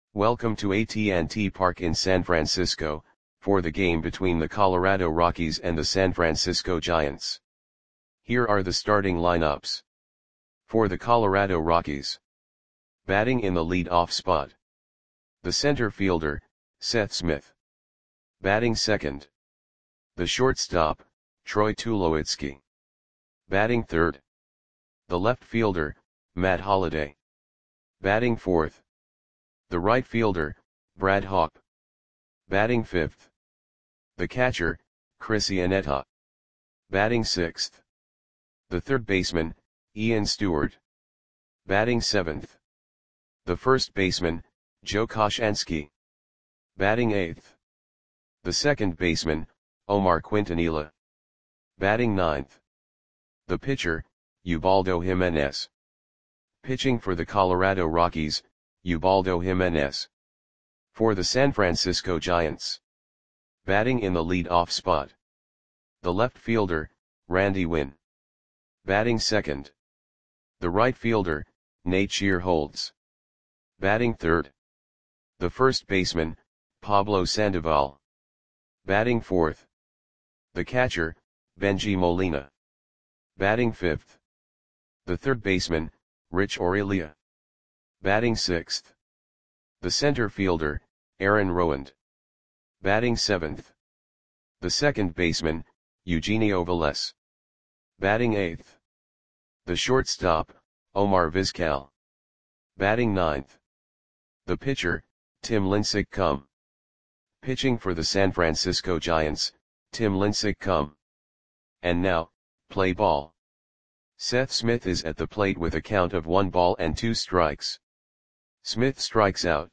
Welcome to AT&T Park in San Francisco, for the game between the Colorado Rockies and the San Francisco Giants. Here are the starting lineups. For the Colorado Rockies. Batting in the lead-off spot. The center fielder, Seth Smith. Batting second. The shortstop, Troy Tulowitzki. Batting third. The left fielder, Matt Holliday. Batting fourth. The right fielder, Brad Hawpe. Batting fifth. The catcher, Chris Iannetta. Batting sixth. The third baseman, Ian Stewart. Batting seventh. The first baseman, Joe Koshansky. Batting eighth. The second baseman, Omar Quintanilla. Batting ninth. The pitcher, Ubaldo Jimenez. Pitching for the Colorado Rockies, Ubaldo Jimenez. For the San Francisco Giants. Batting in the lead-off spot. The left fielder, Randy Winn. Batting second. The right fielder, Nate Shearholtz. Batting third. The first baseman, Pablo Sandoval. Batting fourth. The catcher, Bengie Molina. Batting fifth. The third baseman, Rich Aurelia. Batting sixth. The center fielder, Aaron Rowand. Batting seventh. The second baseman, Eugenio Velez. Batting eighth. The shortstop, Omar Vizquel. Batting ninth. The pitcher, Tim Lincecum. Pitching for the San Francisco Giants, Tim Lincecum. And now, play ball. Seth Smith is at the plate with a count of 1 ball and 2 strikes. Smith strikes out.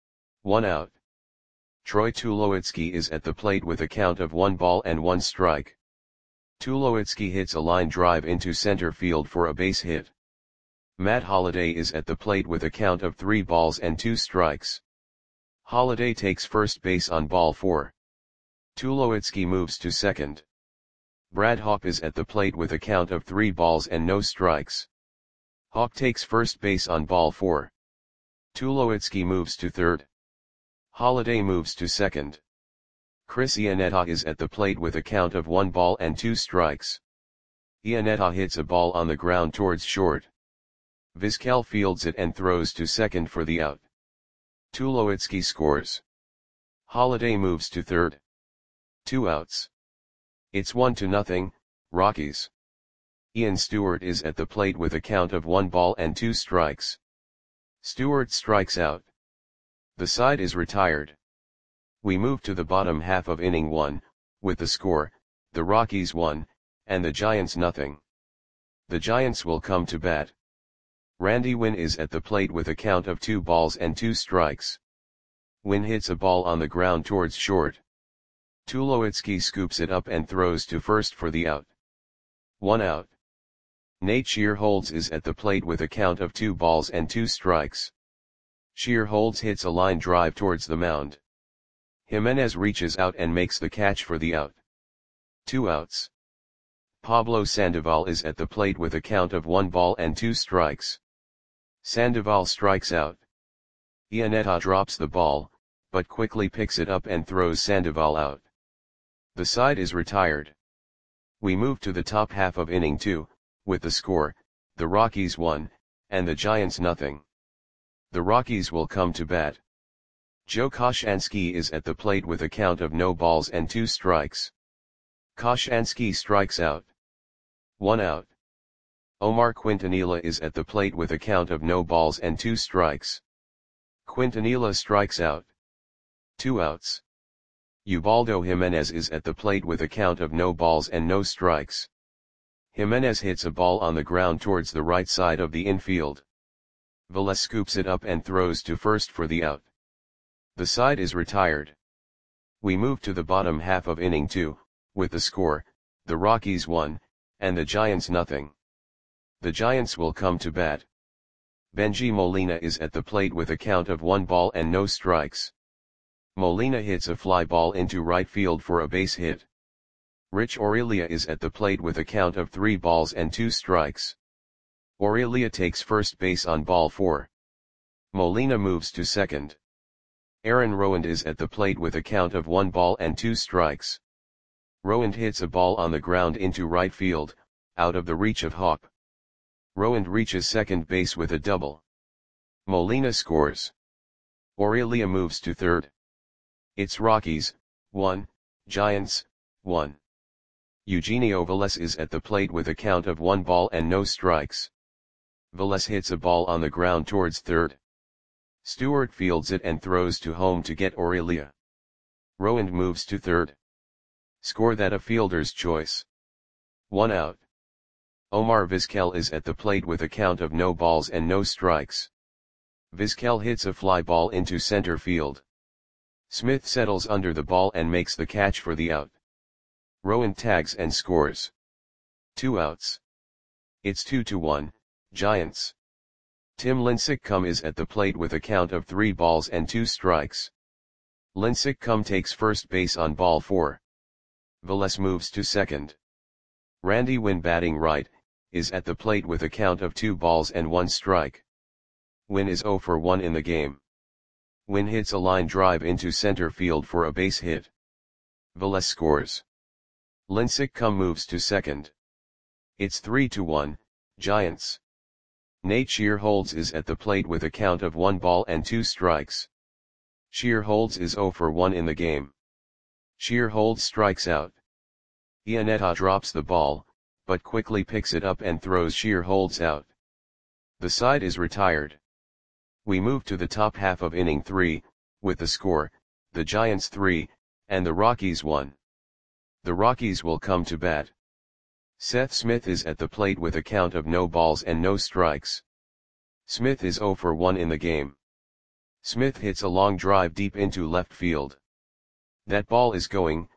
1 out. Troy Tulowitzki is at the plate with a count of 1 ball and 1 strike. Tulowitzki hits a line drive into center field for a base hit. Matt Holliday is at the plate with a count of 3 balls and 2 strikes. Holliday takes first base on ball 4. Tulowitzki moves to second. Brad Hawpe is at the plate with a count of 3 balls and no strikes. Hawpe takes first base on ball 4. Tulowitzki moves to third. Holliday moves to second. Chris Iannetta is at the plate with a count of 1 ball and 2 strikes. Iannetta hits a ball on the ground towards short. Vizquel fields it and throws to second for the out. Tulowitzki scores. Holliday moves to third. 2 outs. It's 1-0, Rockies. Ian Stewart is at the plate with a count of 1 ball and 2 strikes. Stewart strikes out. The side is retired. We move to the bottom half of inning 1, with the score, the Rockies 1, and the Giants 0. The Giants will come to bat. Randy Winn is at the plate with a count of 2 balls and 2 strikes. Winn hits a ball on the ground towards short. Tulowitzki scoops it up and throws to first for the out. 1 out. Nate Shearholtz is at the plate with a count of 2 balls and 2 strikes. Shearholtz hits a line drive towards the mound. Jimenez reaches out and makes the catch for the out. 2 outs. Pablo Sandoval is at the plate with a count of 1 ball and 2 strikes. Sandoval strikes out. Iannetta drops the ball, but quickly picks it up and throws Sandoval out. The side is retired. We move to the top half of inning 2, with the score, the Rockies 1, and the Giants 0. The Rockies will come to bat. Joe Koshansky is at the plate with a count of no balls and 2 strikes. Koshansky strikes out. 1 out. Omar Quintanilla is at the plate with a count of no balls and 2 strikes. Quintanilla strikes out. 2 outs. Ubaldo Jimenez is at the plate with a count of no balls and no strikes. Jimenez hits a ball on the ground towards the right side of the infield. Velez scoops it up and throws to first for the out. The side is retired. We move to the bottom half of inning 2, with the score, the Rockies 1, and the Giants 0. The Giants will come to bat. Bengie Molina is at the plate with a count of 1 ball and no strikes. Molina hits a fly ball into right field for a base hit. Rich Aurelia is at the plate with a count of 3 balls and 2 strikes. Aurelia takes first base on ball 4. Molina moves to second. Aaron Rowand is at the plate with a count of 1 ball and 2 strikes. Rowand hits a ball on the ground into right field, out of the reach of Hop. Rowand reaches second base with a double. Molina scores. Aurelia moves to third. It's Rockies, 1, Giants, 1. Eugenio Velez is at the plate with a count of 1 ball and no strikes. Velez hits a ball on the ground towards third. Stewart fields it and throws to home to get Aurelia. Rowand moves to third. Score that a fielder's choice. 1 out. Omar Vizquel is at the plate with a count of no balls and no strikes. Vizquel hits a fly ball into center field. Smith settles under the ball and makes the catch for the out. Rowand tags and scores. 2 outs. It's 2-1, Giants. Tim Lincecum is at the plate with a count of 3 balls and 2 strikes. Lincecum takes first base on ball 4. Velez moves to second. Randy Winn, batting right, is at the plate with a count of 2 balls and 1 strike. Winn is 0 for 1 in the game. Winn hits a line drive into center field for a base hit. Velez scores. Lincecum moves to second. It's 3-1, Giants. Nate Shearholds is at the plate with a count of 1 ball and 2 strikes. Shearholds is 0 for 1 in the game. Shearholds strikes out. Iannetta drops the ball, but quickly picks it up and throws Shearholds out. The side is retired. We move to the top half of inning 3, with the score, the Giants 3, and the Rockies 1. The Rockies will come to bat. Seth Smith is at the plate with a count of no balls and no strikes. Smith is 0 for 1 in the game. Smith hits a long drive deep into left field. That ball is gone.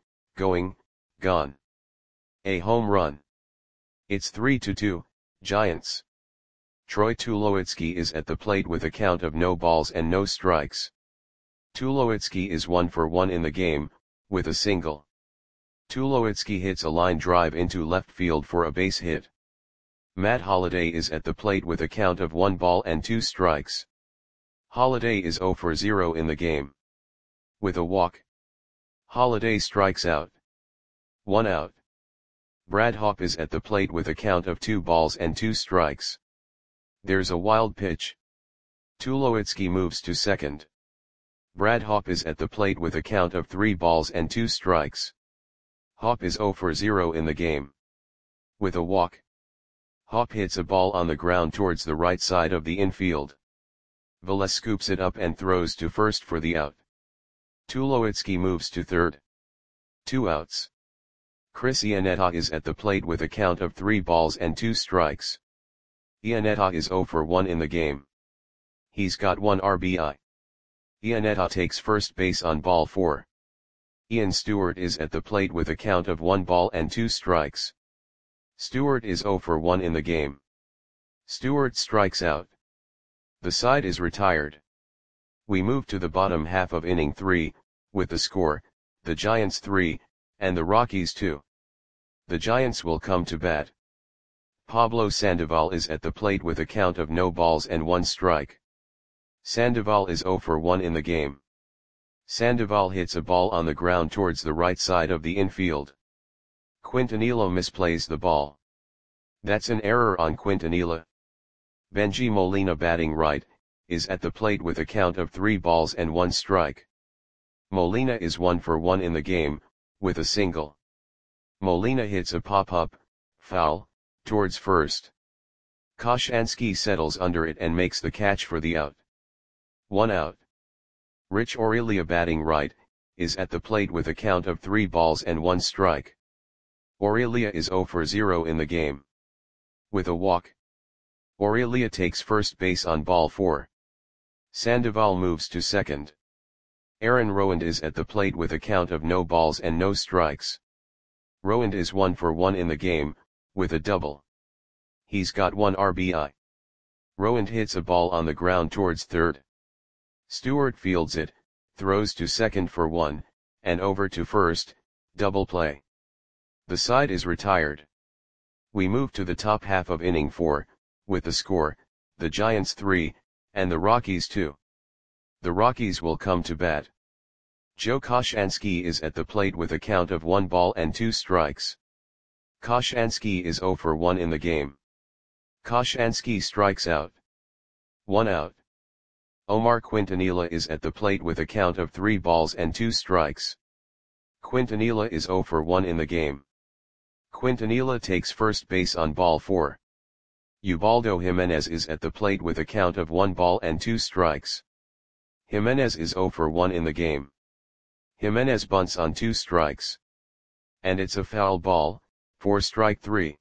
A home run. It's 3-2, Giants. Troy Tulowitzki is at the plate with a count of no balls and no strikes. Tulowitzki is 1 for 1 in the game, with a single. Tulowitzki hits a line drive into left field for a base hit. Matt Holliday is at the plate with a count of 1 ball and 2 strikes. Holliday is 0 for 0 in the game. With a walk. Holliday strikes out. 1 out. Brad Hawpe is at the plate with a count of 2 balls and 2 strikes. There's a wild pitch. Tulowitzki moves to second. Brad Hawpe is at the plate with a count of 3 balls and 2 strikes. Hawpe is 0 for 0 in the game. With a walk. Hawpe hits a ball on the ground towards the right side of the infield. Velez scoops it up and throws to first for the out. Tulowitzki moves to third. 2 outs. Chris Iannetta is at the plate with a count of 3 balls and 2 strikes. Iannetta is 0 for 1 in the game. He's got 1 RBI. Iannetta takes first base on ball 4. Ian Stewart is at the plate with a count of 1 ball and 2 strikes. Stewart is 0 for 1 in the game. Stewart strikes out. The side is retired. We move to the bottom half of inning 3, with the score, the Giants 3, and the Rockies 2. The Giants will come to bat. Pablo Sandoval is at the plate with a count of no balls and 1 strike. Sandoval is 0 for 1 in the game. Sandoval hits a ball on the ground towards the right side of the infield. Quintanilla misplays the ball. That's an error on Quintanilla. Benji Molina, batting right, is at the plate with a count of 3 balls and 1 strike. Molina is 1 for 1 in the game, with a single. Molina hits a pop-up, foul, towards first. Koshansky settles under it and makes the catch for the out. 1 out. Rich Aurelia, batting right, is at the plate with a count of 3 balls and 1 strike. Aurelia is 0 for 0 in the game. With a walk. Aurelia takes first base on ball 4. Sandoval moves to second. Aaron Rowand is at the plate with a count of no balls and no strikes. Rowand is 1 for 1 in the game, with a double. He's got 1 RBI. Rowand hits a ball on the ground towards third. Stewart fields it, throws to second for 1, and over to first, double play. The side is retired. We move to the top half of inning 4, with the score, the Giants 3, and the Rockies 2. The Rockies will come to bat. Joe Koshansky is at the plate with a count of 1 ball and 2 strikes. Koshansky is 0 for 1 in the game. Koshansky strikes out. 1 out. Omar Quintanilla is at the plate with a count of 3 balls and 2 strikes. Quintanilla is 0 for 1 in the game. Quintanilla takes first base on ball 4. Ubaldo Jimenez is at the plate with a count of 1 ball and 2 strikes. Jimenez is 0 for 1 in the game. Jimenez bunts on 2 strikes. And it's a foul ball, for strike 3.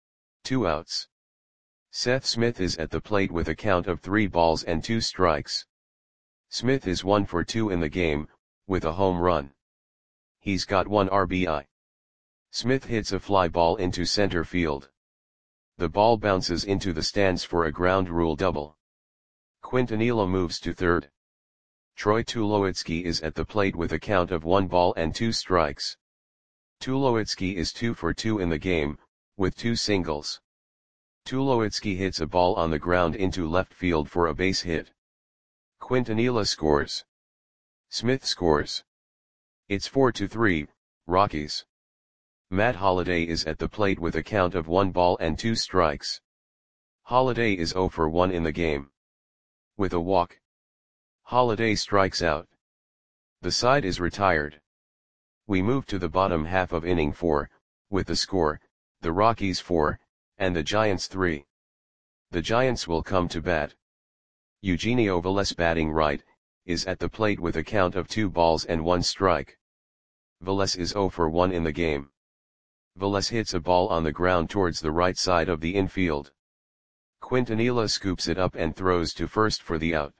2 outs. Seth Smith is at the plate with a count of 3 balls and 2 strikes. Smith is 1 for 2 in the game, with a home run. He's got 1 RBI. Smith hits a fly ball into center field. The ball bounces into the stands for a ground rule double. Quintanilla moves to third. Troy Tulowitzki is at the plate with a count of 1 ball and 2 strikes. Tulowitzki is 2 for 2 in the game, with 2 singles. Tulowitzki hits a ball on the ground into left field for a base hit. Quintanilla scores. Smith scores. It's 4-3, Rockies. Matt Holliday is at the plate with a count of 1 ball and 2 strikes. Holliday is 0 for 1 in the game. With a walk. Holliday strikes out. The side is retired. We move to the bottom half of inning 4, with the score, the Rockies 4, and the Giants 3. The Giants will come to bat. Eugenio Velez, batting right, is at the plate with a count of 2 balls and 1 strike. Velez is 0 for 1 in the game. Velez hits a ball on the ground towards the right side of the infield. Quintanilla scoops it up and throws to first for the out.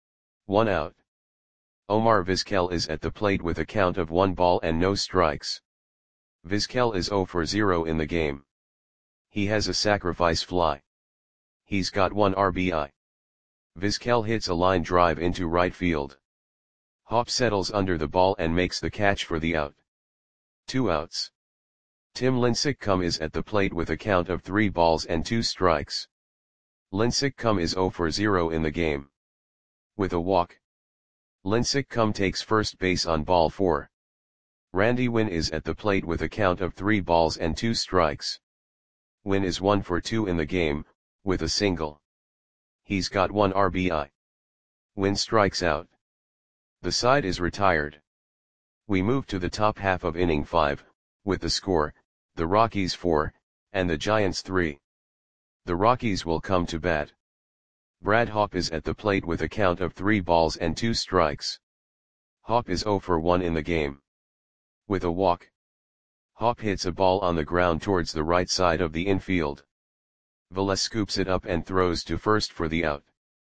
1 out. Omar Vizquel is at the plate with a count of 1 ball and no strikes. Vizquel is 0 for 0 in the game. He has a sacrifice fly. He's got 1 RBI. Vizquel hits a line drive into right field. Hop settles under the ball and makes the catch for the out. 2 outs. Tim Lincecum is at the plate with a count of 3 balls and 2 strikes. Lincecum is 0 for 0 in the game. With a walk. Lincecum takes first base on ball 4. Randy Winn is at the plate with a count of 3 balls and 2 strikes. Winn is 1 for 2 in the game, with a single. He's got 1 RBI. Winn strikes out. The side is retired. We move to the top half of inning 5, with the score, the Rockies 4, and the Giants 3. The Rockies will come to bat. Brad Hawpe is at the plate with a count of 3 balls and 2 strikes. Hawpe is 0 for 1 in the game. With a walk. Hawpe hits a ball on the ground towards the right side of the infield. Velez scoops it up and throws to first for the out.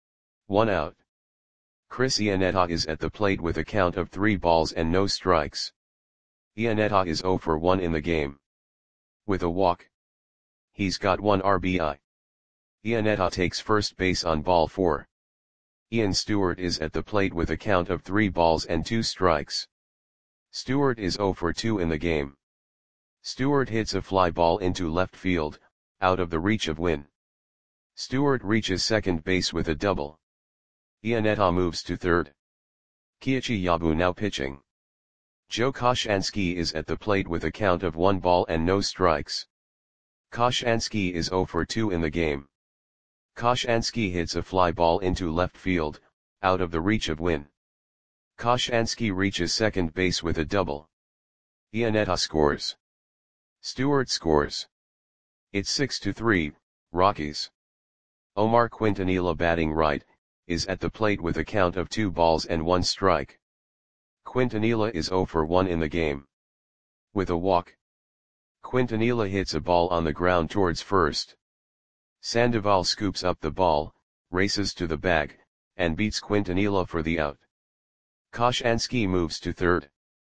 1 out. Chris Iannetta is at the plate with a count of 3 balls and no strikes. Iannetta is 0 for 1 in the game. With a walk. He's got 1 RBI. Iannetta takes first base on ball 4. Ian Stewart is at the plate with a count of 3 balls and 2 strikes. Stewart is 0 for 2 in the game. Stewart hits a fly ball into left field, out of the reach of Winn. Stewart reaches second base with a double. Iannetta moves to third. Keiichi Yabu now pitching. Joe Koshansky is at the plate with a count of 1 ball and no strikes. Koshansky is 0 for 2 in the game. Koshansky hits a fly ball into left field, out of the reach of Winn. Koshansky reaches second base with a double. Iannetta scores. Stewart scores. It's 6-3, Rockies. Omar Quintanilla, batting right, is at the plate with a count of 2 balls and 1 strike. Quintanilla is 0 for 1 in the game. With a walk. Quintanilla hits a ball on the ground towards first. Sandoval scoops up the ball, races to the bag, and beats Quintanilla for the out. Koshansky moves to third.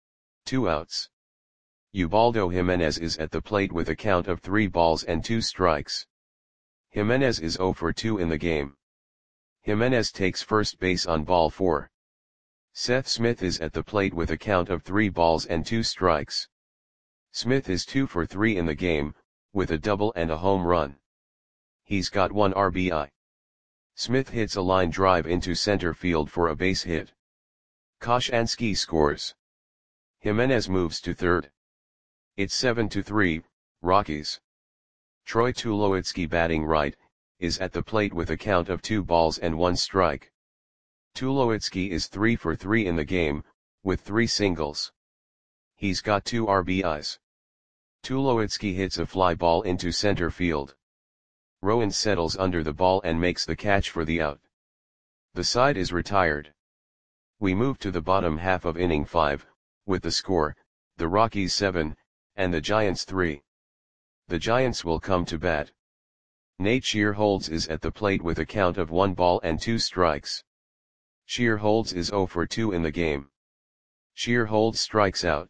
2 outs. Ubaldo Jimenez is at the plate with a count of 3 balls and 2 strikes. Jimenez is 0 for 2 in the game. Jimenez takes first base on ball 4. Seth Smith is at the plate with a count of 3 balls and 2 strikes. Smith is 2 for 3 in the game, with a double and a home run. He's got 1 RBI. Smith hits a line drive into center field for a base hit. Koshansky scores. Jimenez moves to third. It's 7-3, Rockies. Troy Tulowitzki, batting right, is at the plate with a count of 2 balls and 1 strike. Tulowitzki is 3 for 3 in the game, with 3 singles. He's got 2 RBIs. Tulowitzki hits a fly ball into center field. Rowan settles under the ball and makes the catch for the out. The side is retired. We move to the bottom half of inning 5, with the score, the Rockies 7, and the Giants 3. The Giants will come to bat. Nate Shearholtz is at the plate with a count of 1 ball and 2 strikes. Shearholtz is 0 for 2 in the game. Shearholtz strikes out.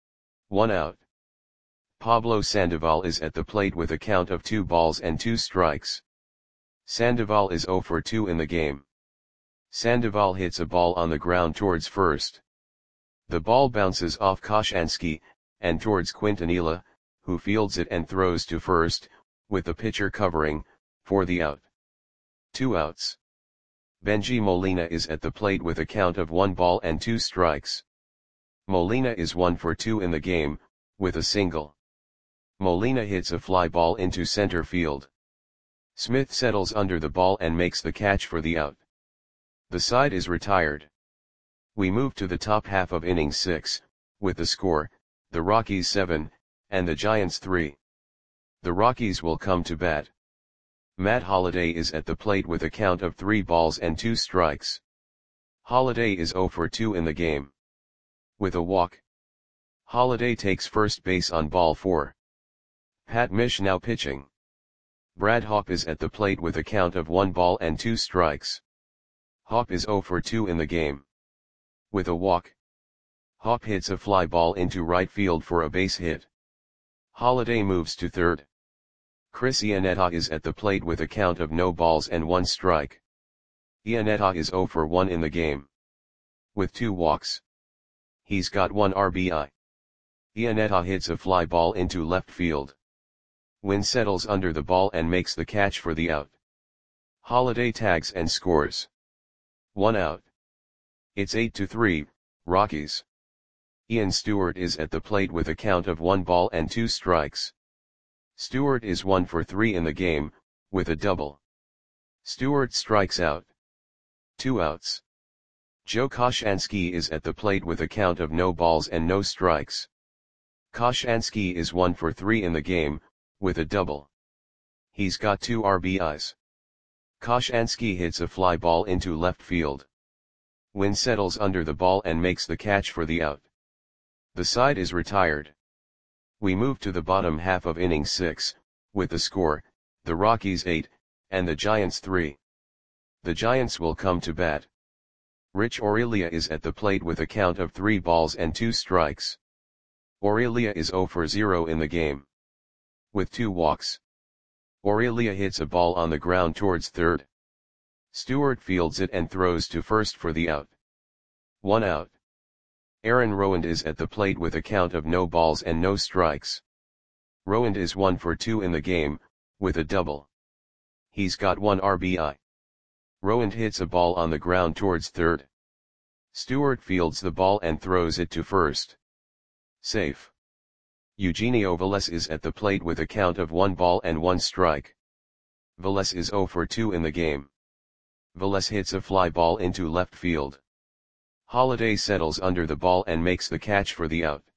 1 out. Pablo Sandoval is at the plate with a count of 2 balls and 2 strikes. Sandoval is 0 for 2 in the game. Sandoval hits a ball on the ground towards first. The ball bounces off Koshansky, and towards Quintanilla, who fields it and throws to first, with the pitcher covering, for the out. 2 outs. Benji Molina is at the plate with a count of 1 ball and 2 strikes. Molina is 1 for 2 in the game, with a single. Molina hits a fly ball into center field. Smith settles under the ball and makes the catch for the out. The side is retired. We move to the top half of inning 6, with the score, the Rockies 7, and the Giants 3. The Rockies will come to bat. Matt Holliday is at the plate with a count of 3 balls and 2 strikes. Holliday is 0 for 2 in the game. With a walk. Holliday takes first base on ball 4. Pat Mish now pitching. Brad Hawpe is at the plate with a count of 1 ball and 2 strikes. Hawpe is 0 for 2 in the game. With a walk. Hawpe hits a fly ball into right field for a base hit. Holliday moves to third. Chris Iannetta is at the plate with a count of no balls and 1 strike. Iannetta is 0 for 1 in the game. With 2 walks. He's got 1 RBI. Iannetta hits a fly ball into left field. Wynn settles under the ball and makes the catch for the out. Holliday tags and scores. 1 out. It's 8-3, Rockies. Ian Stewart is at the plate with a count of 1 ball and 2 strikes. Stewart is 1 for 3 in the game, with a double. Stewart strikes out. 2 outs. Joe Koshansky is at the plate with a count of no balls and no strikes. Koshansky is 1 for 3 in the game, with a double. He's got 2 RBIs. Koshansky hits a fly ball into left field. Wynn settles under the ball and makes the catch for the out. The side is retired. We move to the bottom half of inning 6, with the score, the Rockies 8, and the Giants 3. The Giants will come to bat. Rich Aurelia is at the plate with a count of 3 balls and 2 strikes. Aurelia is 0 for 0 in the game. With 2 walks. Aurelia hits a ball on the ground towards third. Stewart fields it and throws to first for the out. 1 out. Aaron Rowand is at the plate with a count of no balls and no strikes. Rowand is 1 for 2 in the game, with a double. He's got 1 RBI. Rowand hits a ball on the ground towards third. Stewart fields the ball and throws it to first. Safe. Eugenio Velez is at the plate with a count of 1 ball and 1 strike. Velez is 0 for 2 in the game. Velez hits a fly ball into left field. Holliday settles under the ball and makes the catch for the out.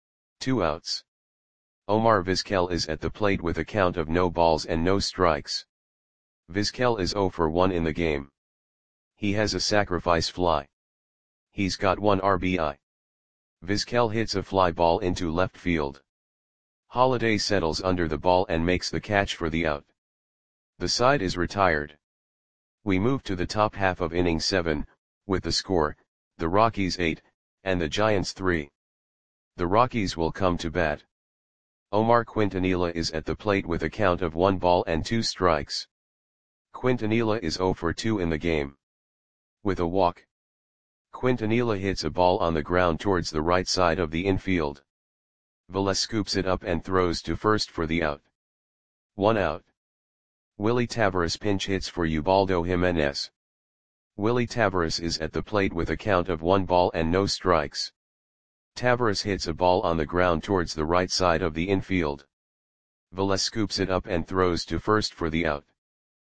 2 outs. Omar Vizquel is at the plate with a count of no balls and no strikes. Vizquel is 0 for 1 in the game. He has a sacrifice fly. He's got 1 RBI. Vizquel hits a fly ball into left field. Holliday settles under the ball and makes the catch for the out. The side is retired. We move to the top half of inning 7, with the score, the Rockies 8, and the Giants 3. The Rockies will come to bat. Omar Quintanilla is at the plate with a count of 1 ball and 2 strikes. Quintanilla is 0 for 2 in the game. With a walk. Quintanilla hits a ball on the ground towards the right side of the infield. Velez scoops it up and throws to first for the out. 1 out. Willie Tavares pinch hits for Ubaldo Jimenez. Willie Tavares is at the plate with a count of 1 ball and no strikes. Tavares hits a ball on the ground towards the right side of the infield. Velez scoops it up and throws to first for the out.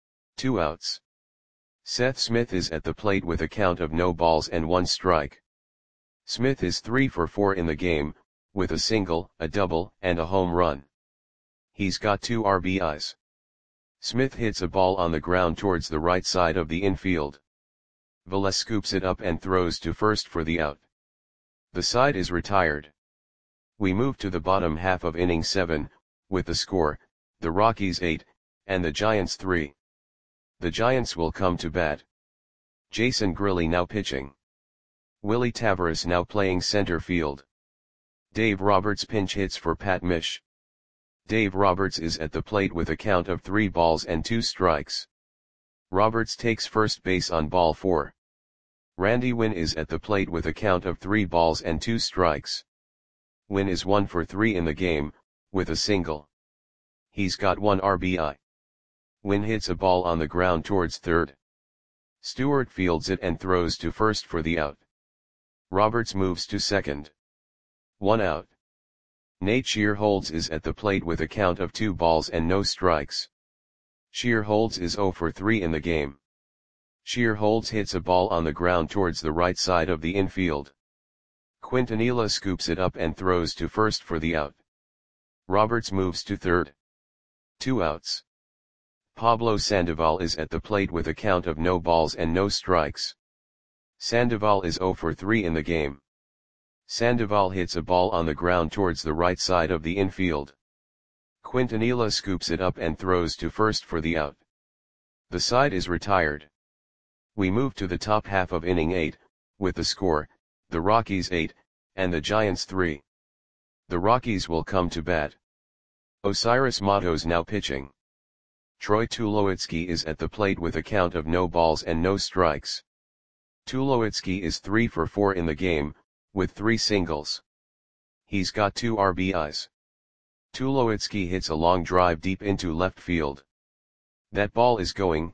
2 outs. Seth Smith is at the plate with a count of no balls and 1 strike. Smith is 3 for 4 in the game, with a single, a double, and a home run. He's got 2 RBIs. Smith hits a ball on the ground towards the right side of the infield. Velez scoops it up and throws to first for the out. The side is retired. We move to the bottom half of inning 7, with the score, the Rockies 8, and the Giants 3. The Giants will come to bat. Jason Grilli now pitching. Willie Tavares now playing center field. Dave Roberts pinch hits for Pat Mish. Dave Roberts is at the plate with a count of 3 balls and 2 strikes. Roberts takes first base on ball 4. Randy Winn is at the plate with a count of 3 balls and 2 strikes. Winn is 1 for 3 in the game, with a single. He's got 1 RBI. Winn hits a ball on the ground towards third. Stewart fields it and throws to first for the out. Roberts moves to second. 1 out. Nate Shearholz is at the plate with a count of 2 balls and no strikes. Shearholz is 0 for 3 in the game. Shearholz hits a ball on the ground towards the right side of the infield. Quintanilla scoops it up and throws to first for the out. Roberts moves to third. 2 outs. Pablo Sandoval is at the plate with a count of no balls and no strikes. Sandoval is 0 for 3 in the game. Sandoval hits a ball on the ground towards the right side of the infield. Quintanilla scoops it up and throws to first for the out. The side is retired. We move to the top half of inning 8, with the score, the Rockies 8, and the Giants 3. The Rockies will come to bat. Osiris Matos now pitching. Troy Tulowitzki is at the plate with a count of no balls and no strikes. Tulowitzki is 3 for 4 in the game, with 3 singles. He's got 2 RBIs. Tulowitzki hits a long drive deep into left field. That ball is gone.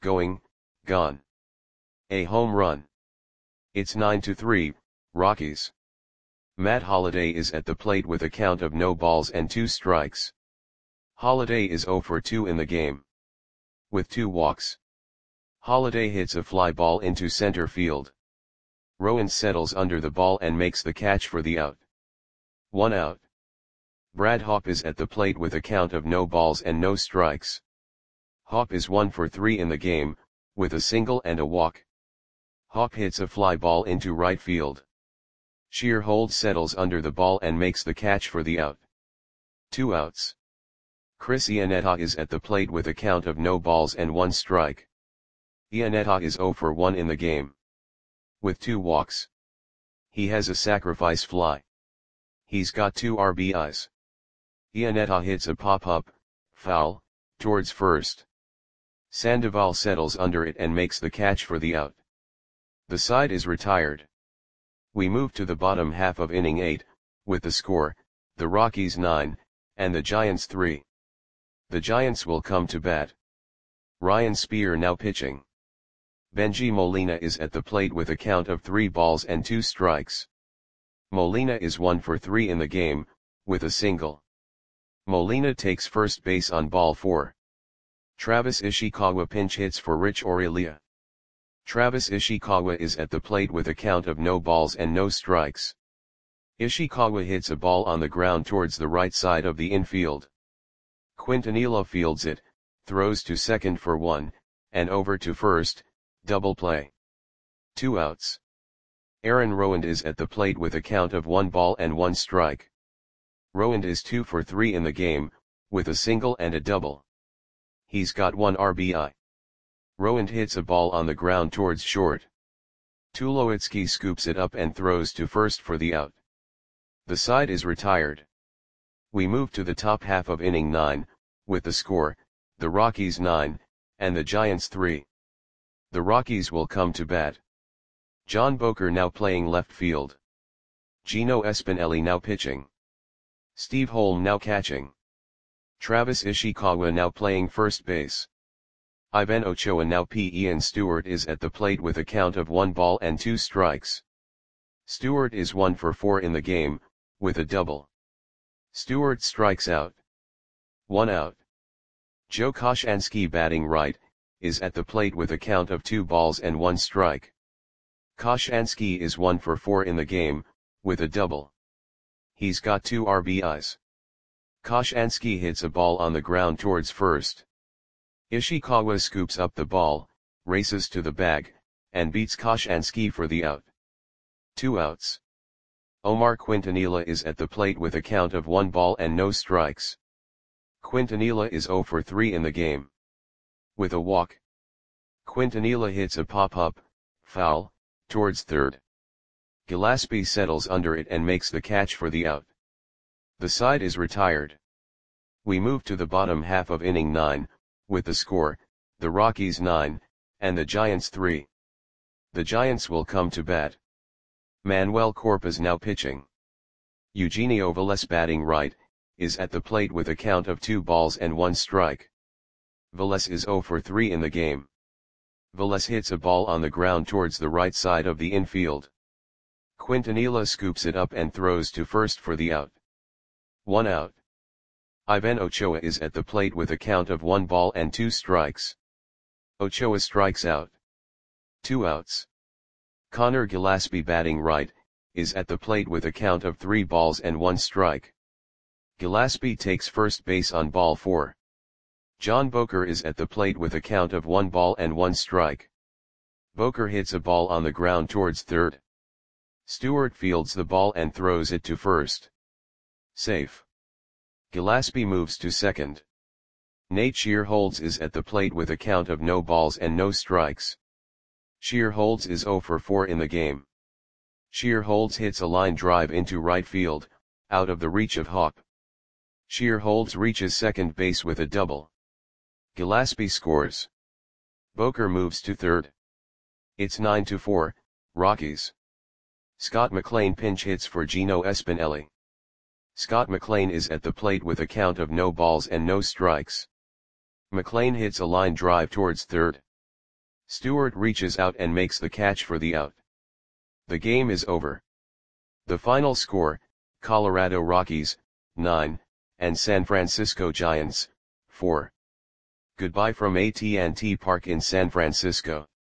A home run. It's 9-3, Rockies. Matt Holliday is at the plate with a count of no balls and 2 strikes. Holliday is 0 for 2 in the game. With 2 walks. Holliday hits a fly ball into center field. Rowan settles under the ball and makes the catch for the out. 1 out. Brad Hawpe is at the plate with a count of no balls and no strikes. Hawpe is 1 for 3 in the game, with a single and a walk. Hawpe hits a fly ball into right field. Shearholz settles under the ball and makes the catch for the out. 2 outs. Chris Iannetta is at the plate with a count of no balls and 1 strike. Iannetta is 0 for 1 in the game. With 2 walks. He has a sacrifice fly. He's got 2 RBIs. Iannetta hits a pop-up, foul, towards first. Sandoval settles under it and makes the catch for the out. The side is retired. We move to the bottom half of inning 8, with the score, the Rockies 9, and the Giants 3. The Giants will come to bat. Ryan Spear now pitching. Benji Molina is at the plate with a count of 3 balls and 2 strikes. Molina is 1 for 3 in the game, with a single. Molina takes first base on ball 4. Travis Ishikawa pinch hits for Rich Aurelia. Travis Ishikawa is at the plate with a count of no balls and no strikes. Ishikawa hits a ball on the ground towards the right side of the infield. Quintanilla fields it, throws to second for 1, and over to first, double play. 2 outs. Aaron Rowand is at the plate with a count of 1 ball and 1 strike. Rowand is 2 for 3 in the game, with a single and a double. He's got 1 RBI. Rowand hits a ball on the ground towards short. Tulowitzki scoops it up and throws to first for the out. The side is retired. We move to the top half of inning 9, with the score, the Rockies 9, and the Giants 3. The Rockies will come to bat. John Boker now playing left field. Gino Espinelli now pitching. Steve Holm now catching. Travis Ishikawa now playing first base. Ivan Ochoa now Ian Stewart is at the plate with a count of 1 ball and 2 strikes. Stewart is 1 for 4 in the game, with a double. Stewart strikes out. 1 out. Joe Koshansky batting right, is at the plate with a count of 2 balls and 1 strike. Koshansky is 1 for 4 in the game, with a double. He's got 2 RBIs. Koshansky hits a ball on the ground towards first. Ishikawa scoops up the ball, races to the bag, and beats Koshansky for the out. 2 outs. Omar Quintanilla is at the plate with a count of 1 ball and no strikes. Quintanilla is 0 for 3 in the game. With a walk. Quintanilla hits a pop-up, foul, towards third. Gillespie settles under it and makes the catch for the out. The side is retired. We move to the bottom half of inning 9, with the score, the Rockies 9, and the Giants 3. The Giants will come to bat. Manuel Corpus now pitching. Eugenio Velez batting right, is at the plate with a count of 2 balls and 1 strike. Velez is 0 for 3 in the game. Velez hits a ball on the ground towards the right side of the infield. Quintanilla scoops it up and throws to first for the out. 1 out. Ivan Ochoa is at the plate with a count of 1 ball and 2 strikes. Ochoa strikes out. 2 outs. Connor Gillespie batting right, is at the plate with a count of 3 balls and 1 strike. Gillespie takes first base on ball 4. John Boker is at the plate with a count of 1 ball and 1 strike. Boker hits a ball on the ground towards third. Stewart fields the ball and throws it to first. Safe. Gillespie moves to second. Nate Shearholtz is at the plate with a count of no balls and no strikes. Shearholtz is 0 for 4 in the game. Shearholtz hits a line drive into right field, out of the reach of Hawk. Shearholtz reaches second base with a double. Gillespie scores. Boker moves to third. It's 9-4, Rockies. Scott McLean pinch hits for Gino Espinelli. Scott McLean is at the plate with a count of no balls and no strikes. McLean hits a line drive towards third. Stewart reaches out and makes the catch for the out. The game is over. The final score, Colorado Rockies, 9, and San Francisco Giants, 4. Goodbye from AT&T Park in San Francisco.